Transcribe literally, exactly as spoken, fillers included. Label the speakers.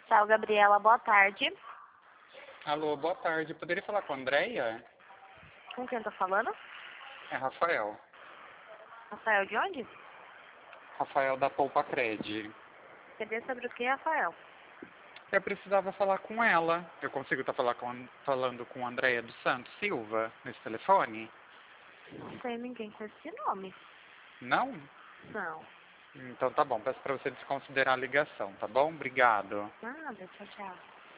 Speaker 1: Tchau, Gabriela. Boa tarde.
Speaker 2: Alô, boa tarde. Poderia falar com a Andréia?
Speaker 1: Com quem eu tô falando?
Speaker 2: É Rafael.
Speaker 1: Rafael de onde?
Speaker 2: Rafael da Poupa Cred.
Speaker 1: Queria saber o que, Rafael?
Speaker 2: Eu precisava falar com ela. Eu consigo estar falar com, falando com a Andréia dos Santos Silva nesse telefone?
Speaker 1: Não tem ninguém com esse nome.
Speaker 2: Não?
Speaker 1: Não.
Speaker 2: Então tá bom. Peço para você desconsiderar a ligação, tá bom? Obrigado.
Speaker 1: Nada, tchau, tchau.